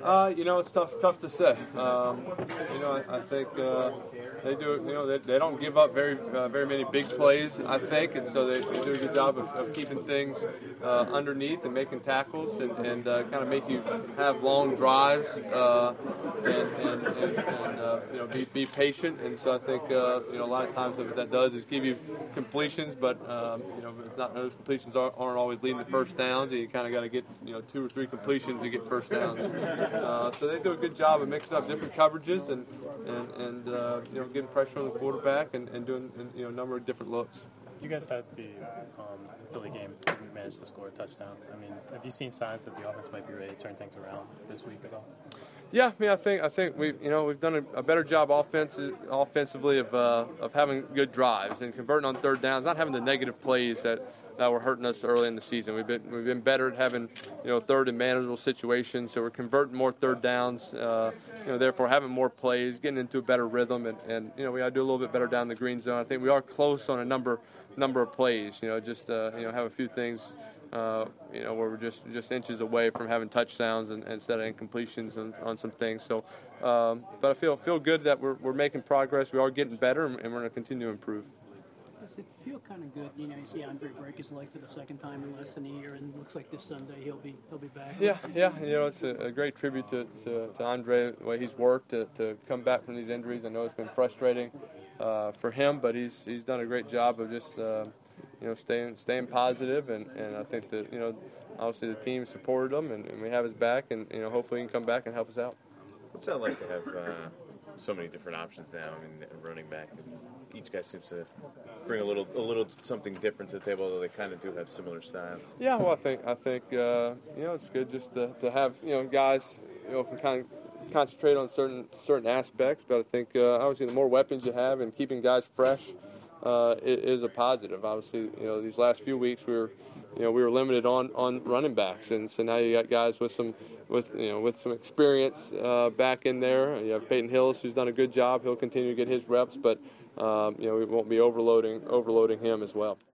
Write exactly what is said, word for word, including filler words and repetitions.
Uh, you know, it's tough tough to say. Um, you know, I, I think uh, they do. You know, they, they don't give up very uh, very many big plays. I think, and so they, they do a good job of, of keeping things uh, underneath and making tackles and, and uh, kind of make you have long drives uh, and and, and, and uh, you know be, be patient. And so I think uh, you know a lot of times what that does is give you completions, but um, you know it's not those completions aren't, aren't always leading to first downs. And you kind of got to get you know two or three completions to get first downs. Uh, so they do a good job of mixing up different coverages and and, and uh, you know getting pressure on the quarterback and, and doing you know a number of different looks. You guys had the um, Philly game. You managed to score a touchdown. I mean, have you seen signs that the offense might be ready to turn things around this week at all? Yeah, I mean, I think I think we you know we've done a, a better job offensive, offensively of uh, of having good drives and converting on third downs, not having the negative plays that, that were hurting us early in the season. We've been we've been better at having you know third and manageable situations, so we're converting more third downs. Uh, you know, therefore having more plays, getting into a better rhythm, and, and you know we got to do a little bit better down the green zone. I think we are close on a number number of plays. You know, just uh, you know have a few things. Uh, you know, where we're just, just inches away from having touchdowns and, and instead of incompletions on, on some things. So, um, but I feel feel good that we're we're making progress. We are getting better, and we're going to continue to improve. Does it feel kind of good? You know, you see Andre break his leg for the second time in less than a year, and it looks like this Sunday he'll be he'll be back. Yeah, yeah. You know, it's a, a great tribute to, to, to Andre, the way he's worked to, to come back from these injuries. I know it's been frustrating uh, for him, but he's he's done a great job of just. Uh, you know, staying staying positive, and, and I think that, you know, obviously the team supported him, and, and we have his back, and, you know, hopefully he can come back and help us out. What's that like to have uh, so many different options now? I mean, running back, and each guy seems to bring a little a little something different to the table, although they kind of do have similar styles. Yeah, well, I think, I think uh, you know, it's good just to, to have, you know, guys, you know, can kind of concentrate on certain certain aspects, but I think uh, obviously the more weapons you have and keeping guys fresh, Uh, is a positive. Obviously, you know, these last few weeks we were, you know, we were limited on, on running backs, and so now you got guys with some, with you know, with some experience uh, back in there. You have Peyton Hillis, who's done a good job. He'll continue to get his reps, but um, you know, we won't be overloading overloading him as well.